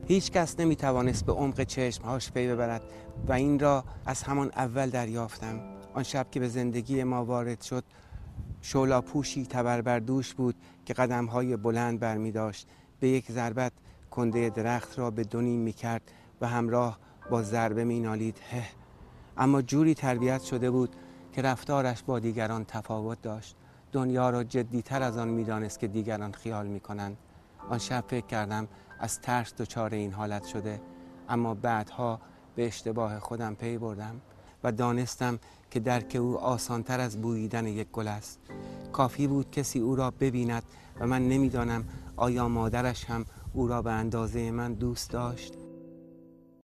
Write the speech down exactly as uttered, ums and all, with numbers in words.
هیچ کس نمی توانست به عمق چشمهاش پی ببرد و این را از همان اول دریافتم. آن شب که به زندگی ما وارد شد، شولاپوشی تبربردوش بود که قدمهای بلند برمی داشت. به یک ضربت کنده درخت را به دو نیم می کرد و همراه با ضربه می نالید هه. اما جوری تربیت شده بود که رفتارش با دیگران تفاوت داشت. دنیا را جدی‌تر از آن می دانست که دیگران خیال می کنند. آن شب فکر کردم از ترس دچار این حالت شده، اما بعدها به اشتباه خودم پی بردم و دانستم که درک او آسانتر از بوییدن یک گل است. کافی بود کسی او را ببیند و من نمیدانم آیا مادرش هم او را به اندازه من دوست داشت